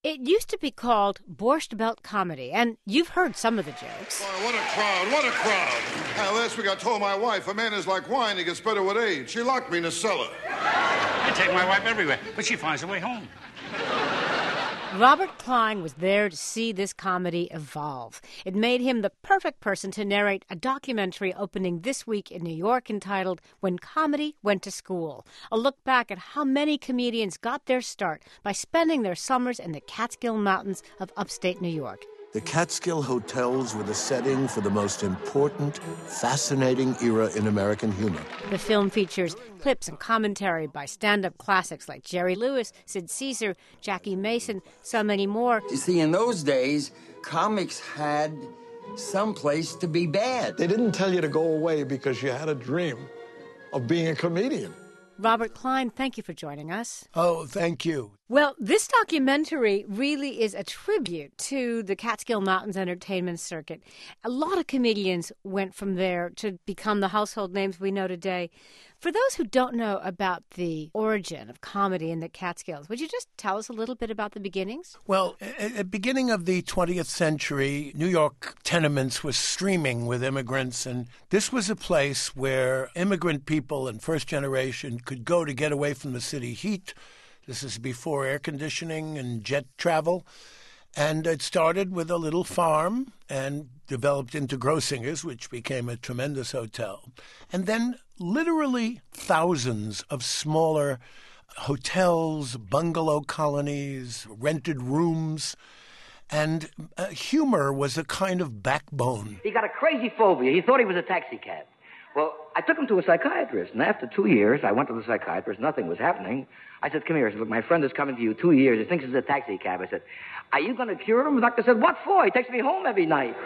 It used to be called Borscht Belt Comedy, and you've heard some of the jokes. Boy, what a crowd, what a crowd. Last week I told my wife, a man is like wine, he gets better with age. She locked me in a cellar. I take my wife everywhere, but she finds her way home. Robert Klein was there to see this comedy evolve. It made him the perfect person to narrate a documentary opening this week in New York entitled When Comedy Went to School, a look back at how many comedians got their start by spending their summers in the Catskill Mountains of upstate New York. The Catskill Hotels were the setting for the most important, fascinating era in American humor. The film features clips and commentary by stand-up classics like Jerry Lewis, Sid Caesar, Jackie Mason, so many more. You see, in those days, comics had some place to be bad. They didn't tell you to go away because you had a dream of being a comedian. Robert Klein, thank you for joining us. Oh, thank you. Well, this documentary really is a tribute to the Catskill Mountains entertainment circuit. A lot of comedians went from there to become the household names we know today. For those who don't know about the origin of comedy in the Catskills, would you just tell us a little bit about the beginnings? Well, at the beginning of the 20th century, New York tenements were streaming with immigrants, and this was a place where immigrant people and first generation could go to get away from the city heat. This is before air conditioning and jet travel. And it started with a little farm and developed into Grossinger's, which became a tremendous hotel. And then literally thousands of smaller hotels, bungalow colonies, rented rooms. And humor was a kind of backbone. He got a crazy phobia. He thought he was a taxi cab. Well, I took him to a psychiatrist, and after 2 years, I went to the psychiatrist. Nothing was happening. I said, come here. I said, look, my friend is coming to you 2 years. He thinks it's a taxi cab. I said, are you going to cure him? The doctor said, what for? He takes me home every night.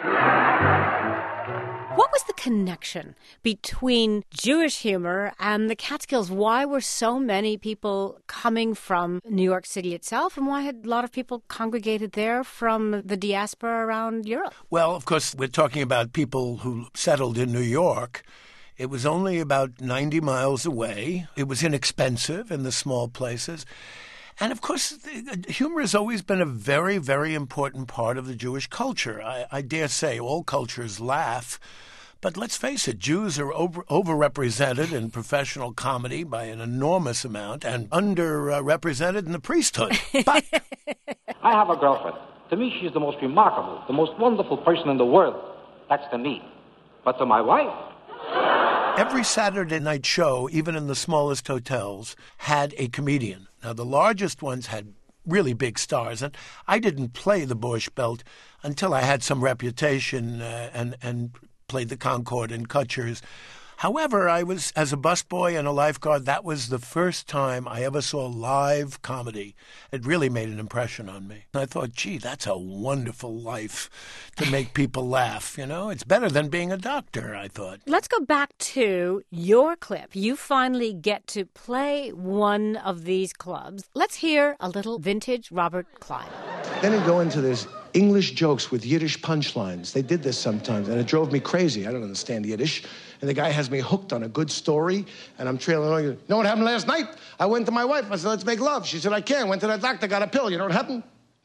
What was the connection between Jewish humor and the Catskills? Why were so many people coming from New York City itself, and why had a lot of people congregated there from the diaspora around Europe? Well, of course, we're talking about people who settled in New York. It was only about 90 miles away. It was inexpensive in the small places. And, of course, humor has always been a very, very important part of the Jewish culture. I dare say all cultures laugh. But let's face it, Jews are overrepresented in professional comedy by an enormous amount and underrepresented in the priesthood. But I have a girlfriend. To me, she's the most remarkable, the most wonderful person in the world. That's to me. But to my wife... Every Saturday night show, even in the smallest hotels, had a comedian. Now, the largest ones had really big stars, and I didn't play the Borscht Belt until I had some reputation and played the Concorde and Kutchers. However, I was, as a busboy and a lifeguard, that was the first time I ever saw live comedy. It really made an impression on me. I thought, gee, that's a wonderful life to make people laugh, you know? It's better than being a doctor, I thought. Let's go back to your clip. You finally get to play one of these clubs. Let's hear a little vintage Robert Klein. Then he'd go into this English jokes with Yiddish punchlines. They did this sometimes, and it drove me crazy. I don't understand Yiddish. And the guy has me hooked on a good story, and I'm trailing on. You know what happened last night? I went to my wife. I said, let's make love. She said, I can't. Went to the doctor, got a pill. You know what happened?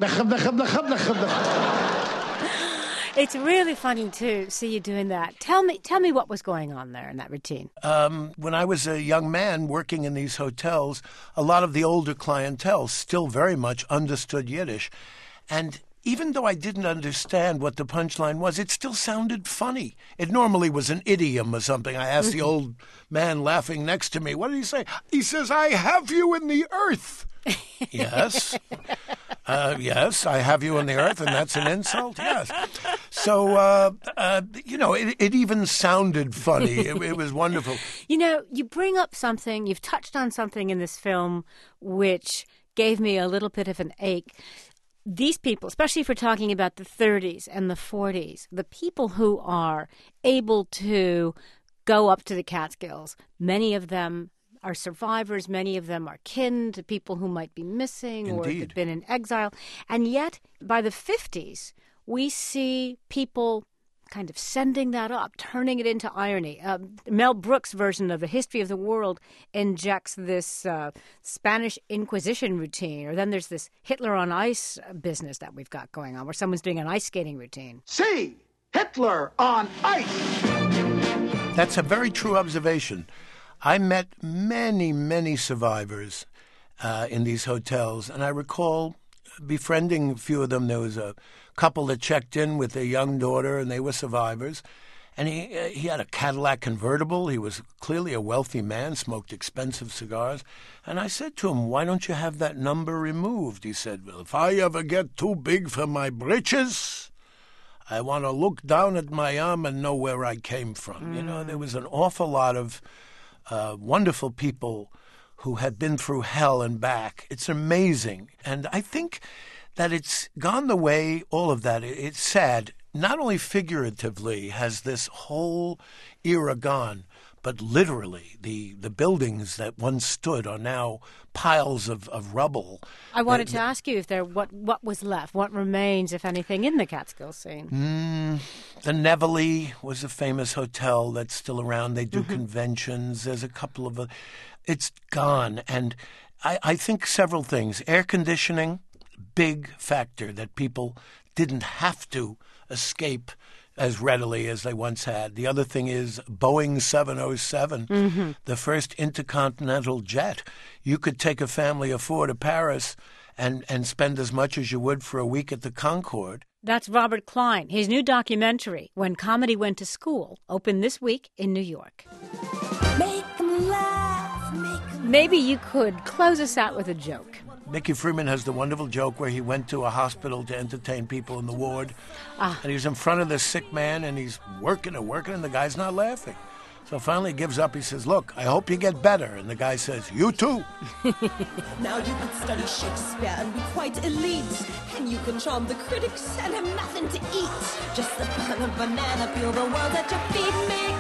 It's really funny to see you doing that. Tell me what was going on there in that routine. When I was a young man working in these hotels, a lot of the older clientele still very much understood Yiddish. And even though I didn't understand what the punchline was, it still sounded funny. It normally was an idiom or something. I asked the old man laughing next to me, what did he say? He says, I have you in the earth. Yes. Yes, I have you in the earth, and that's an insult? Yes. So, it even sounded funny. It was wonderful. You know, you bring up something, you've touched on something in this film which gave me a little bit of an ache. These people, especially if we're talking about the 30s and the 40s, the people who are able to go up to the Catskills, many of them are survivors, many of them are kin to people who might be missing or have been in exile. And yet, by the 50s, we see people kind of sending that up, turning it into irony. Mel Brooks' version of The History of the World injects this Spanish Inquisition routine, or then there's this Hitler on ice business that we've got going on, where someone's doing an ice skating routine. See, Hitler on ice! That's a very true observation. I met many, many survivors in these hotels, and I recall befriending a few of them. There was a couple that checked in with their young daughter, and they were survivors. And he had a Cadillac convertible. He was clearly a wealthy man, smoked expensive cigars. And I said to him, why don't you have that number removed? He said, well, if I ever get too big for my britches, I want to look down at my arm and know where I came from. You know, there was an awful lot of wonderful people who had been through hell and back. It's amazing. And I think that it's gone the way, all of that. It's sad. Not only figuratively has this whole era gone, but literally the buildings that once stood are now piles of rubble. I wanted to ask you if what was left, what remains, if anything, in the Catskills scene. The Nevele was a famous hotel that's still around. They do conventions. There's a couple of... it's gone. And I think several things. Air conditioning, big factor that people didn't have to escape as readily as they once had. The other thing is Boeing 707, the first intercontinental jet. You could take a family of four to Paris and spend as much as you would for a week at the Concorde. That's Robert Klein. His new documentary, When Comedy Went to School, opened this week in New York. Make 'em laugh, make 'em... Maybe you could close us out with a joke. Mickey Freeman has the wonderful joke where he went to a hospital to entertain people in the ward. And he was in front of this sick man, and he's working, and the guy's not laughing. So finally he gives up. He says, look, I hope you get better. And the guy says, you too. Now you can study Shakespeare and be quite elite. And you can charm the critics and have nothing to eat. Just sip on a banana, feel the world at your feet. Make